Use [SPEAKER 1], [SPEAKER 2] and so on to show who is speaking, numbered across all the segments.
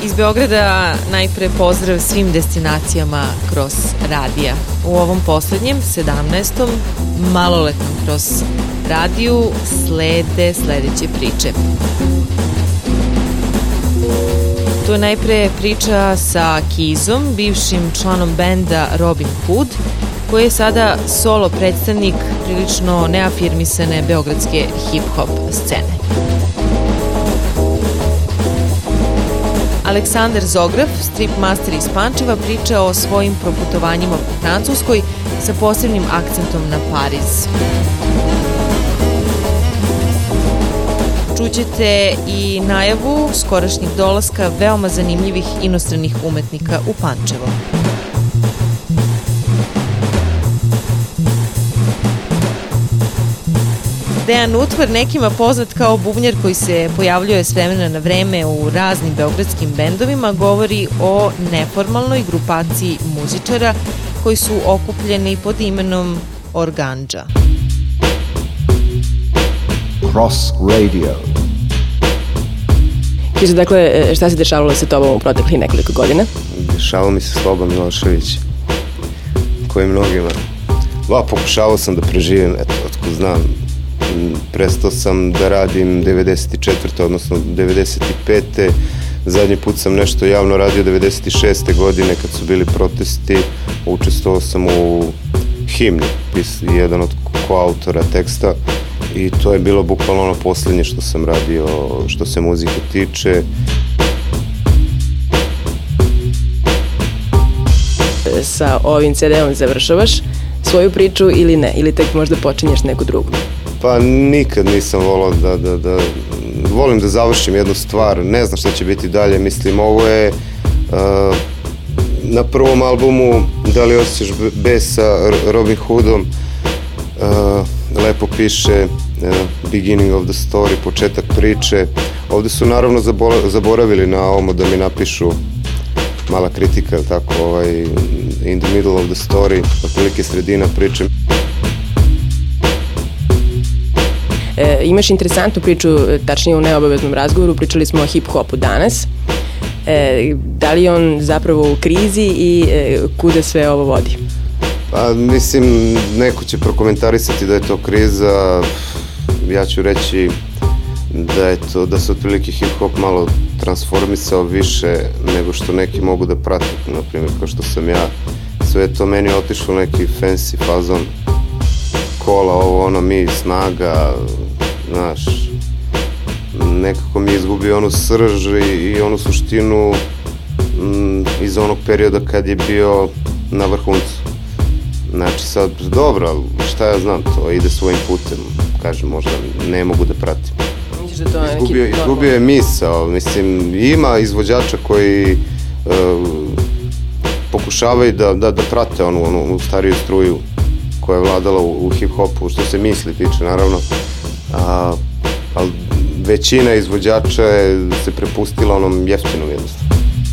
[SPEAKER 1] Iz Beograda najpre pozdrav svim destinacijama kroz radija. U ovom poslednjem, 17. maloletnom kroz radiju slede sledeće priče. To je najpre priča sa Kizom, bivšim članom benda Robin Hood, koji je sada solo predstavnik prilično neafirmisane beogradske hip-hop scene. Aleksandar Zograf, strip master iz Pančeva, priča o svojim proputovanjima po Francuskoj sa posebnim akcentom na Pariz. Čućete i najavu skorašnjeg dolaska veoma zanimljivih inostranih umetnika u Pančevo. Dejan Utvar, nekima poznat kao bubnjar koji se pojavljuje s vremena na vreme u raznim beogradskim bendovima, govori o neformalnoj grupaciji muzičara koji su okupljeni pod imenom Organdža.
[SPEAKER 2] Cross Radio.
[SPEAKER 3] Kizo, dakle, šta se dešavalo sa tobom u proteklih nekoliko godina?
[SPEAKER 4] Dešavalo mi se Sloba Milošević, koji mnogima. Pokušavao sam da preživim, otko znam. Prestao sam da radim 94. odnosno 95. Zadnji put sam nešto javno radio 96. godine kad su bili protesti. Učestvovao sam u himni, jedan od koautora teksta, i to je bilo bukvalno ono posljednje što sam radio što se muzike tiče.
[SPEAKER 3] Sa ovim CD-om završavaš svoju priču ili ne? Ili tek možda počinješ neku drugu?
[SPEAKER 4] Pa nikad nisam volao da volim da završim jednu stvar, ne znam šta će biti dalje, mislim ovo je na prvom albumu Da li osjećaš bes sa Robin Hoodom, lepo piše beginning of the story, početak priče. Ovde su naravno zaboravili na ovo da mi napišu mala kritika, tako, in the middle of the story, otprilike sredina priče.
[SPEAKER 3] Imaš interesantnu priču, tačnije u neobaveznom razgovoru, pričali smo o hip-hopu danas. Da li je on zapravo u krizi i kuda sve ovo vodi?
[SPEAKER 4] Pa mislim, neko će prokomentarisati da je to kriza, ja ću reći da se otprilike hip-hop malo transformisao više nego što neki mogu da prate, na primjer kao što sam ja. Sve je to meni otišlo neki fancy fazon, kola, ovo ono, mi, snaga, znaš, nekako mi je izgubio onu srž i onu suštinu iz onog perioda kad je bio na vrhuncu. Znači sad, dobro, šta ja znam, to ide svojim putem, kažem, možda ne mogu da pratim. Izgubio je misao, mislim, ima izvođača koji pokušavaju da prate onu stariju struju koja je vladala u hip-hopu, što se misli tiče, naravno, ali većina izvođača se prepustila onom jeftinom jednostavno.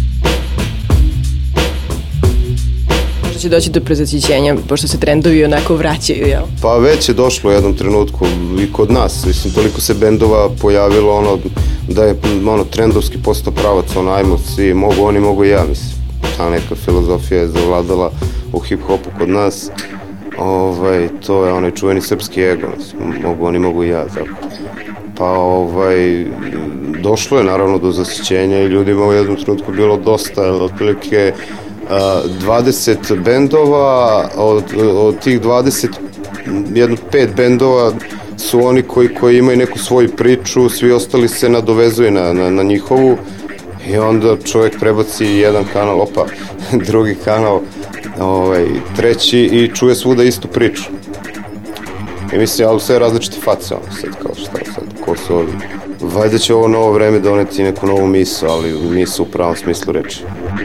[SPEAKER 3] Možda će doći do prezasićenja, pošto se trendovi onako vraćaju, jel?
[SPEAKER 4] Pa već je došlo u jednom trenutku i kod nas, mislim, toliko se bendova pojavilo, da je trendovski postao pravac, ajmo svi, mogu oni, mogu i ja, mislim. Ta neka filozofija je zavladala u hip-hopu kod nas. To je onaj čuveni srpski ego, mogu oni, mogu i ja, tako. Pa došlo je naravno do zasićenja i ljudima u jednom trenutku bilo dosta, otprilike 20 bendova, od tih 20, jedno 5 bendova su oni koji imaju neku svoju priču, svi ostali se nadovezuju na njihovu i onda čovjek prebaci jedan kanal, drugi kanal, treći i čuje svuda istu priču. I mislim, ali sve različite face, sad kao šta sad, ko su ovi. Valjda će ovo novo vreme doneti neku novu misu, ali misu u pravom smislu reči.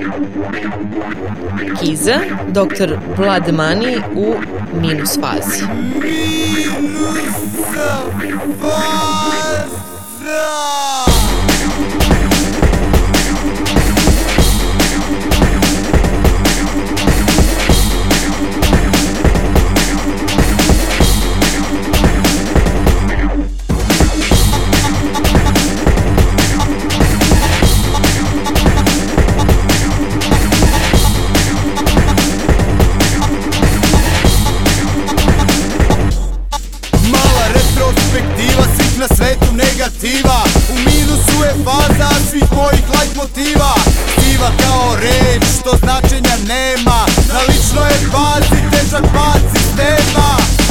[SPEAKER 1] Kiza, Dr. Blood Money u minus fazi.
[SPEAKER 5] retrospektiva svih na svetu negativa. U minusu je faza svih mojih light motiva. Siva kao reč što značenja nema. Na ličnoj je bazi težak pad sistema.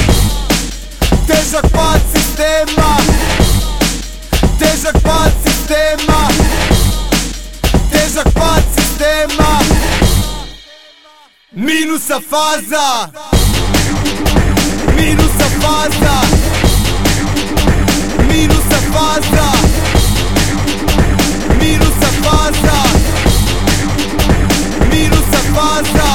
[SPEAKER 5] Težak pad sistema. Težak pad sistema. Težak pad sistema. Minusa faza. Minusa faza. Minusa faza. Minusa faza. Minusa faza.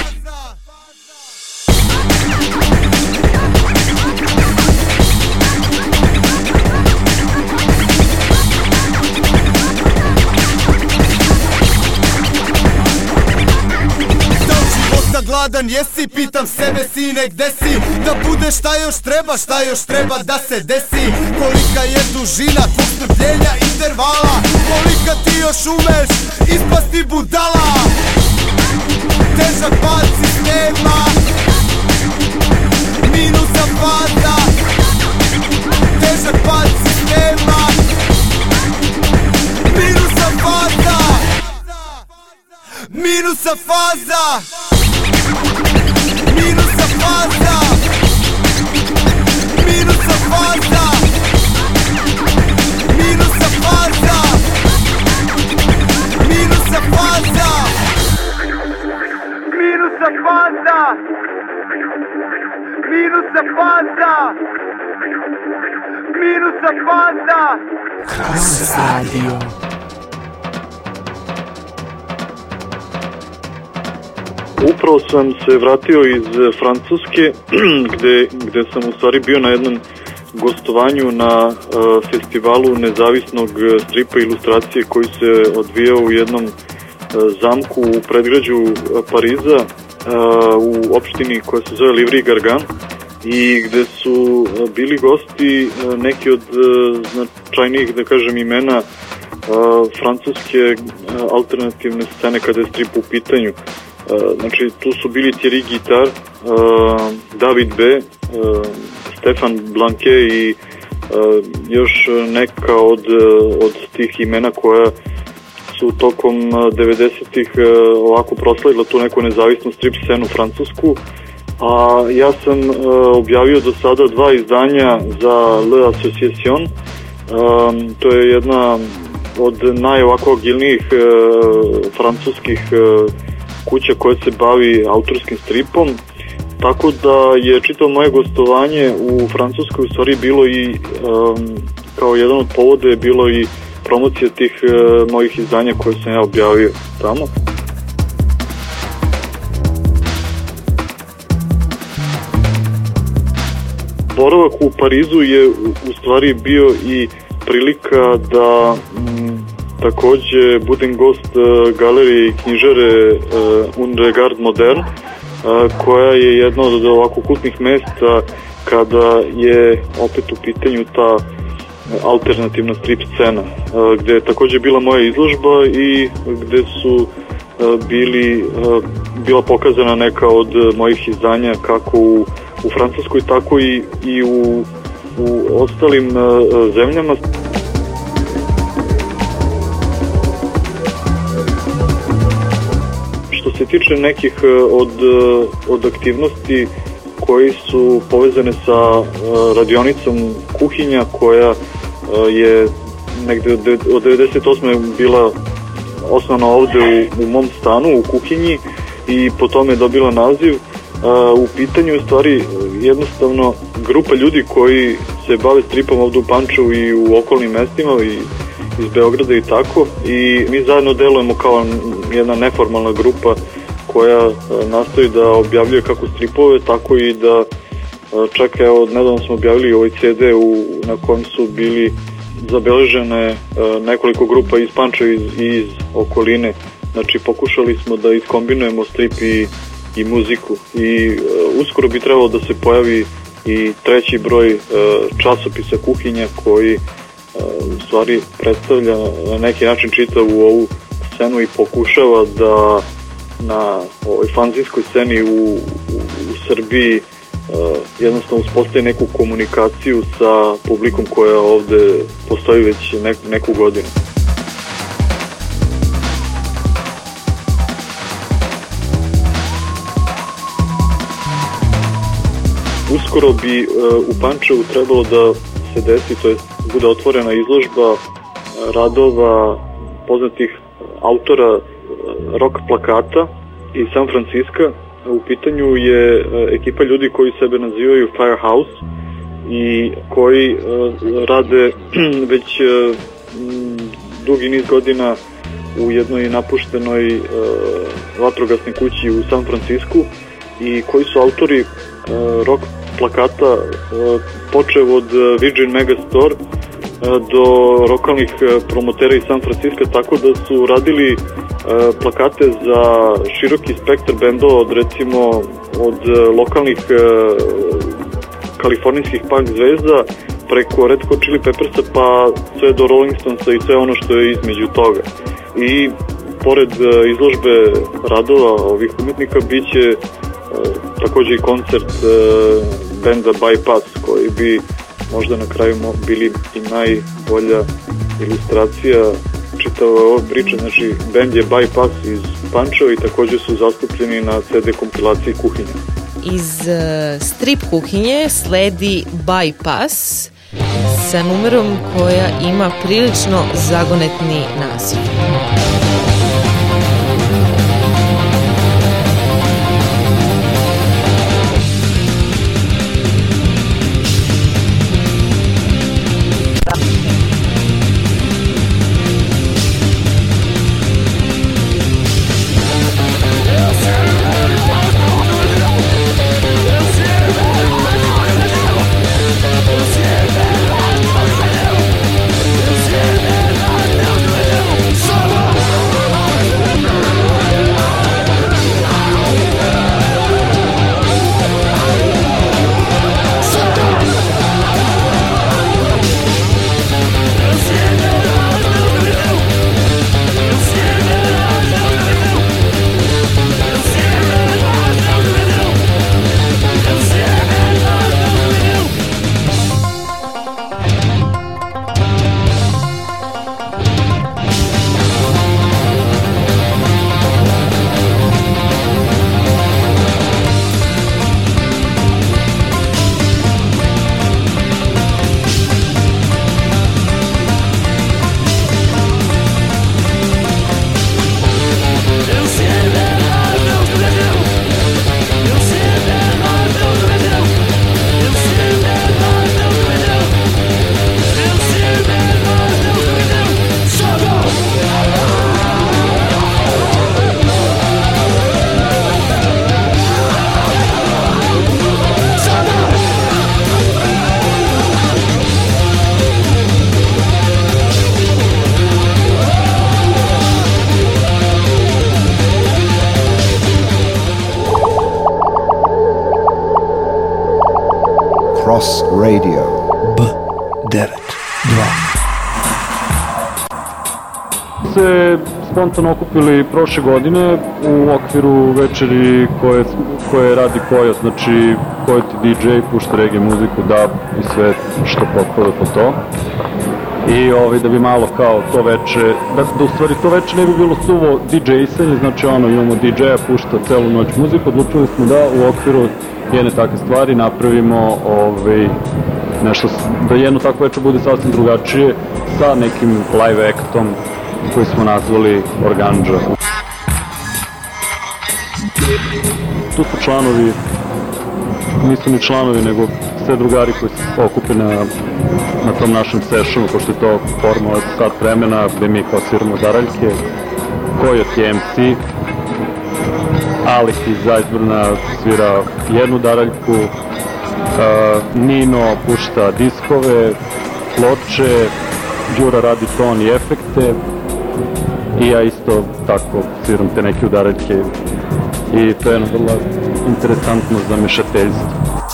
[SPEAKER 5] Gladan jesi, pitam sebe sine gde si. Da bude šta još treba da se desi. Kolika je dužina tvog strpljenja intervala. Kolika ti još umeš ispasti budala. Težak pad sistema. Minusa faza. Težak pad sistema. Minusa faza. Minusa faza. Minusa faza. Minusa faza. Minusa faza. Minusa faza. Minusa faza. Minusa faza. Minusa faza.
[SPEAKER 6] Cross Radio.
[SPEAKER 7] Upravo sam se vratio iz Francuske gde sam u stvari bio na jednom gostovanju na festivalu nezavisnog stripa ilustracije koji se odvijao u jednom zamku u predgrađu Pariza u opštini koja se zove Livry-Gargan i gde su bili gosti neki od značajnijih, da kažem, imena francuske alternativne scene kada je strip u pitanju. Znači, tu su bili Thierry Guittard, David B, Stefan Blanquet i još neka od tih imena koja su tokom 90-ih ovako proslavila tu neku nezavisnu strip scenu francusku. A ja sam objavio do sada 2 izdanja za L'Association. To je jedna od najovako agilnijih francuskih kuća koja se bavi autorskim stripom, tako da je čitavo moje gostovanje u Francuskoj u stvari bilo i kao jedan od povoda je bilo i promocija tih mojih izdanja koje sam ja objavio tamo. Boravak u Parizu je u stvari bio i prilika da takođe budem gost galerije i knjižare Un Regard Modern, koja je jedna od ovako kultnih mesta kada je opet u pitanju ta alternativna strip scena, gde je takođe bila moja izložba i gde su bila pokazana neka od mojih izdanja kako u Francuskoj, tako i u ostalim zemljama. Što se tiče nekih od aktivnosti koji su povezane sa radionicom kuhinja koja je negde od 98. bila osnovna ovde u mom stanu u kuhinji i po tome je dobila naziv. U pitanju je stvari jednostavno grupa ljudi koji se bave stripom ovde u Pančevu i u okolnim mestima i iz Beograda i tako, i mi zajedno delujemo kao jedna neformalna grupa koja nastoji da objavljuje kako stripove, tako i da čak evo nedavno smo objavili ovaj CD na kojem su bili zabeležene nekoliko grupa iz Pančeva i iz okoline. Znači pokušali smo da iskombinujemo strip i muziku i uskoro bi trebalo da se pojavi i 3. broj časopisa kuhinja koji u stvari predstavlja na neki način čitavu ovu scenu i pokušava da na ovoj fanzinskoj sceni u Srbiji jednostavno uspostavi neku komunikaciju sa publikom koja ovde postoji već neku godinu. Uskoro bi u Pančevu trebalo da se desi, to je bude otvorena izložba radova poznatih autora rock plakata iz San Franciska. U pitanju je ekipa ljudi koji sebe nazivaju Firehouse i koji rade već dugi niz godina u jednoj napuštenoj vatrogasnoj kući u San Francisku i koji su autori rock plakata počev od Virgin Megastore do lokalnih promotera iz San Francisco, tako da su radili plakate za široki spektar bendova od recimo od lokalnih kalifornijskih punk zvezda preko Red Hot Chili Peppersa pa sve do Rolling Stonesa i sve ono što je između toga. I pored izložbe radova ovih umetnika biće takođe i koncert benda Bypass koji bi možda na kraju bili i najbolja ilustracija čitava ova priča. Znači, bend je Bypass iz Pančeva i takođe su zastupljeni na CD kompilaciji Kuhinja.
[SPEAKER 1] Iz strip Kuhinje sledi Bypass sa numerom koja ima prilično zagonetni naziv.
[SPEAKER 2] Cross Radio
[SPEAKER 5] B92
[SPEAKER 8] se spontano okupili prošle godine u okviru večeri koje radi Pojas, znači Pojas je DJ, pušta reggae muziku, dub i sve što potpada po to. I da bi malo kao to veče, da u stvari to veče ne bi bilo suvo DJ-isanje, znači imamo DJ-a, pušta celu noć muziku, odlučili smo da u okviru jedne takve stvari napravimo nešto, da jedno takvo večer bude sasvim drugačije sa nekim live actom koji smo nazvali Organđa. Tu su članovi, nisu ni članovi, nego sve drugari koji se okupe na tom našem sessionu, pošto je to forma od sat vremena gde mi kao sviramo daraljke. Kojot je MC, Alik iz Zajzbrna svira jednu daraljku, Nino pušta diskove, ploče, Đura radi ton i efekte i ja isto tako sviram te neke udaraljke i to je jedno vrlo interesantno zamešateljstvo.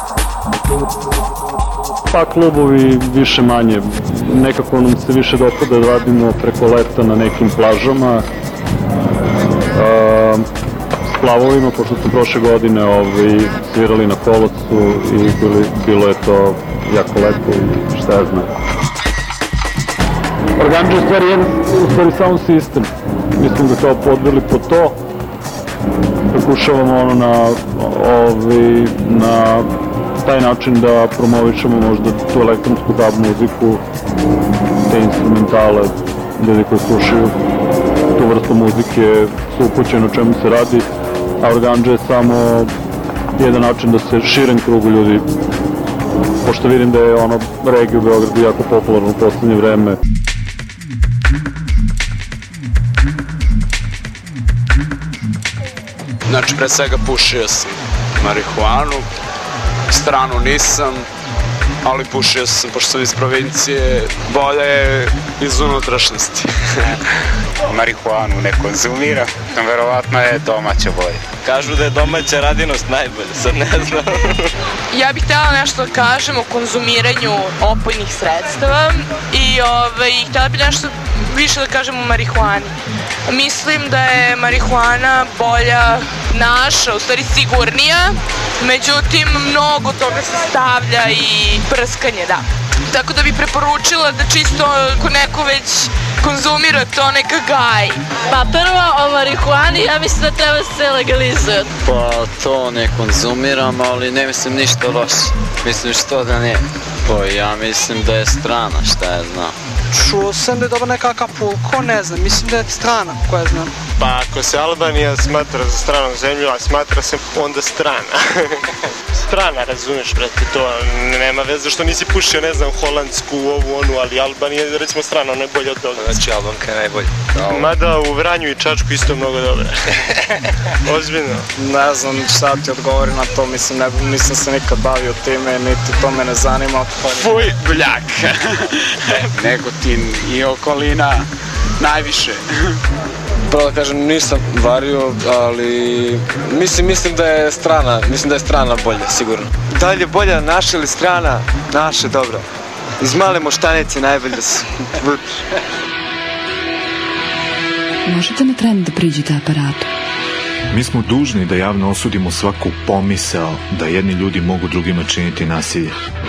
[SPEAKER 8] Pa klubovi više manje, nekako nam se više dopada da radimo preko leta na nekim plažama. Splavovima, pošto su prošle godine svirali na Kolosu i bilo je to jako lepo i šta ja znam. Organđe je u stvari sound system. Mi smo ga kao podveli po to. Pokušavamo na taj način da promovišemo možda tu elektronsku dub muziku, te instrumentale, ljudi koji slušaju tu vrstu muzike su upućeni o čemu se radi, a organđe je samo jedan način da se širen krugu ljudi, pošto vidim da je reggae u Beogradu jako popularno u poslednje vreme.
[SPEAKER 9] Znači, pre svega pušio sam marihuanu, stranu nisam, ali pušio sam, pošto sam iz provincije, bolje iz unutrašnjosti.
[SPEAKER 10] Marihuanu ne konzumiram, verovatno je domaća bolje.
[SPEAKER 11] Kažu da je domaća radinost najbolja, sad ne znam.
[SPEAKER 12] Ja bih htjela nešto da kažem o konzumiranju opojnih sredstava i htjela bih nešto više da kažem o marihuani. Mislim da je marihuana bolja naša, u stvari sigurnija, međutim mnogo toga se stavlja i prskanje, da. Tako da bih preporučila da čisto ako neko već konzumira to neka gaji.
[SPEAKER 13] Pa prvo o marihuani ja mislim da treba se legalizuje.
[SPEAKER 11] Pa to ne konzumiram, ali ne mislim ništa loše. Mislim što da ne. Pa ja mislim da je strana, šta ja znam.
[SPEAKER 14] Čuo sam da je dobra neka Acapulco, ne znam, mislim da je strana koja znam.
[SPEAKER 15] Pa ako se Albanija smatra za stranom zemlju, a smatra se onda strana. Strana, razumeš, brate, to nema veze što nisi pušio, ne znam, holandsku, ovu, onu, ali Albanija je recimo strana, ona je bolja od toga.
[SPEAKER 11] Znači Albanka je najbolja.
[SPEAKER 15] Mada u Vranju i Čačku isto mnogo dobra. Ozbiljno.
[SPEAKER 16] Ne znam šta ti odgovori na to, mislim, nisam se nikad bavio time, niti to me ne zanima.
[SPEAKER 10] Fuj, bljak! Negotin i okolina najviše.
[SPEAKER 11] Prvo da kažem, nisam vario, ali mislim da je strana bolja, sigurno.
[SPEAKER 17] Da li je bolja naša ili strana? Naša, dobro. Iz male moštanice najbolje da se...
[SPEAKER 6] Možete na tren da priđete aparatu?
[SPEAKER 18] Mi smo dužni da javno osudimo svaku pomisao da jedni ljudi mogu drugima činiti nasilje.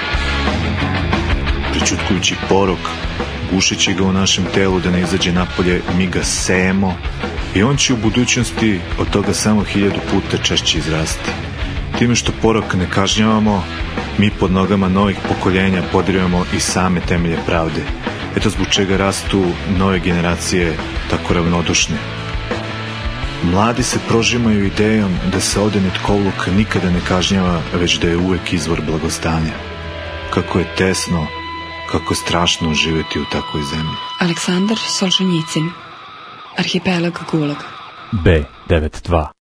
[SPEAKER 18] Prećutkujući porok, gušeći ga u našem telu da ne izađe napolje, mi ga sejemo i on će u budućnosti od toga samo 1000 puta češće izrasti. Time što porok ne kažnjavamo, mi pod nogama novih pokoljenja podirujemo i same temelje pravde. Eto zbog čega rastu nove generacije tako ravnodušne. Mladi se prožimaju idejom da se ovde netkovluk nikada ne kažnjava, već da je uvek izvor blagostanja. Kako je tesno, kako je strašno živjeti u takvoj zemlji.
[SPEAKER 6] Aleksandar Solženjicin, Arhipelag Gulag.
[SPEAKER 19] B92